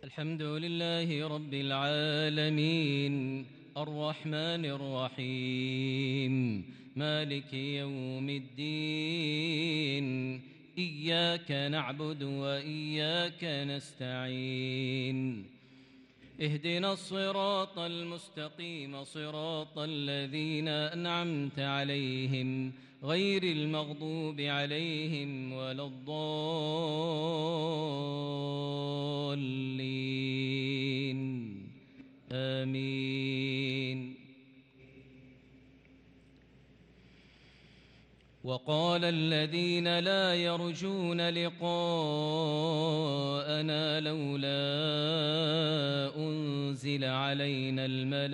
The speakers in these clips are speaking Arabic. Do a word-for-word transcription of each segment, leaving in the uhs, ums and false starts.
الحمد لله رب العالمين الرحمن الرحيم مالك يوم الدين إياك نعبد وإياك نستعين اهدنا الصراط المستقيم صراط الذين أنعمت عليهم غير المغضوب عليهم ولا الضالين آمين. وقال الذين لا يرجون لقاءنا لولا أنزل علينا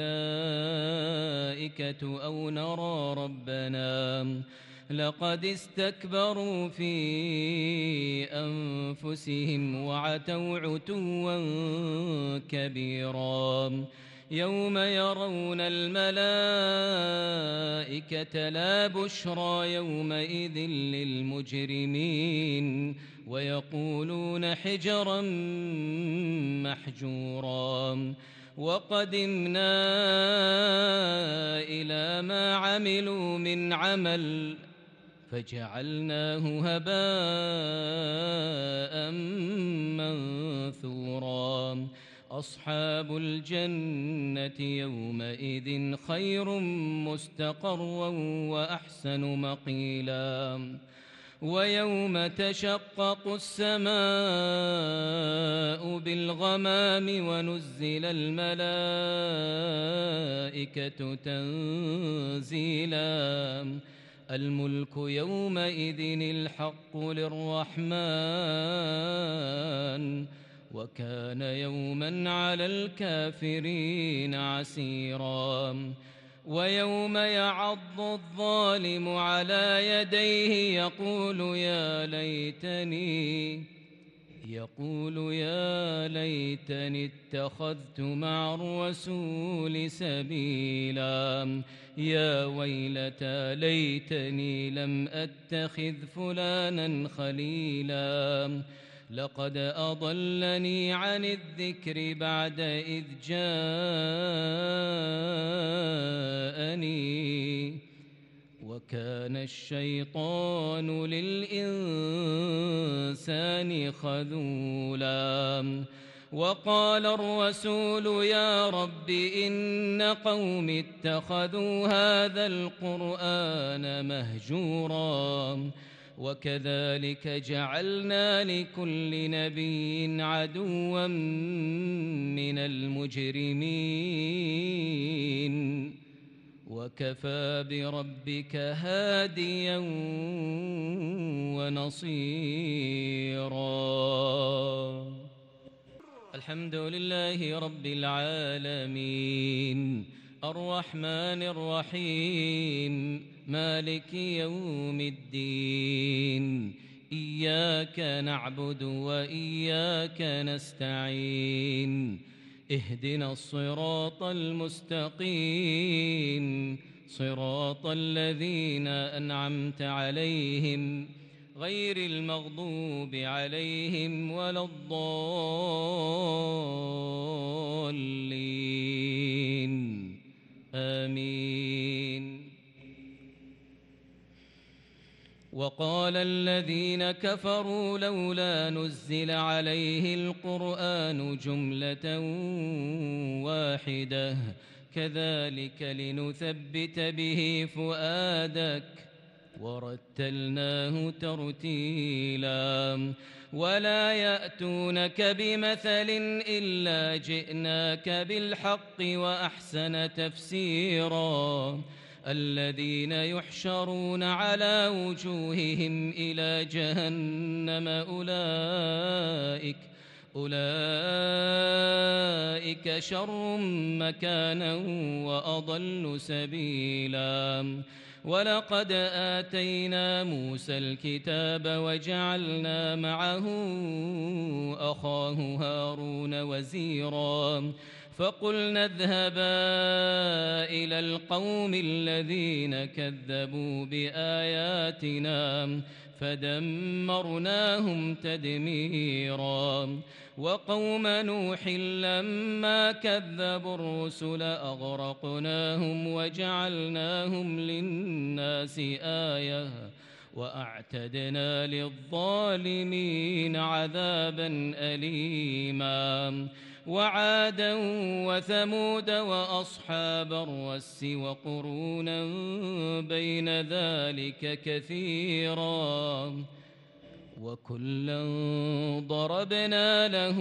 الملائكة أو نرى ربنا لقد استكبروا في أنفسهم وعتوا عتوا كبيرا يوم يرون الملائكة لا بشرى يومئذ للمجرمين ويقولون حجرا محجورا وقدمنا إلى ما عملوا من عمل فجعلناه هباء منثورا أصحاب الجنة يومئذ خير مستقرا وأحسن مقيلا ويوم تشقق السماء بالغمام ونزل الملائكة تنزيلا الملك يومئذ الحق للرحمن وكان يوما على الكافرين عسيرا ويوم يعض الظالم على يديه يقول يا ليتني يقول يا ليتني اتخذت مع الرسول سبيلا يا ويلتى ليتني لم أتخذ فلانا خليلا لقد أضلني عن الذكر بعد إذ جاءني وكان الشيطان للإنسان خذولا وقال الرسول يا رب إن قوم اتخذوا هذا القرآن مهجورا وكذلك جعلنا لكل نبي عدوا من المجرمين وكفى بربك هاديا ونصيرا. الحمد لله رب العالمين الرحمن الرحيم مالك يوم الدين إياك نعبد وإياك نستعين اهدنا الصراط المستقيم صراط الذين أنعمت عليهم غير المغضوب عليهم ولا الضالين آمين. وقال الذين كفروا لولا نزل عليه القرآن جملة واحدة كذلك لنثبت به فؤادك ورتلناه ترتيلا ولا يأتونك بمثل إلا جئناك بالحق وأحسن تفسيرا الذين يحشرون على وجوههم إلى جهنم أولئك أولئك شر مكانا وأضل سبيلا ولقد آتينا موسى الكتاب وجعلنا معه أخاه هارون وزيرا فقلنا اذهبا إلى القوم الذين كذبوا بآياتنا فدمرناهم تدميرا وقوم نوح لما كذبوا الرسل أغرقناهم وجعلناهم للناس آية وأعتدنا للظالمين عذابا أليما وعادا وثمود وأصحاب الرس وقرونا بين ذلك كثيرا وكلا ضربنا له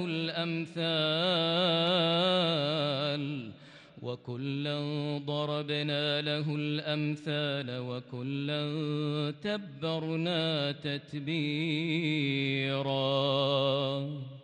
الأمثال وكلا ضربنا له الأمثال وكلا تبرنا تتبيرا.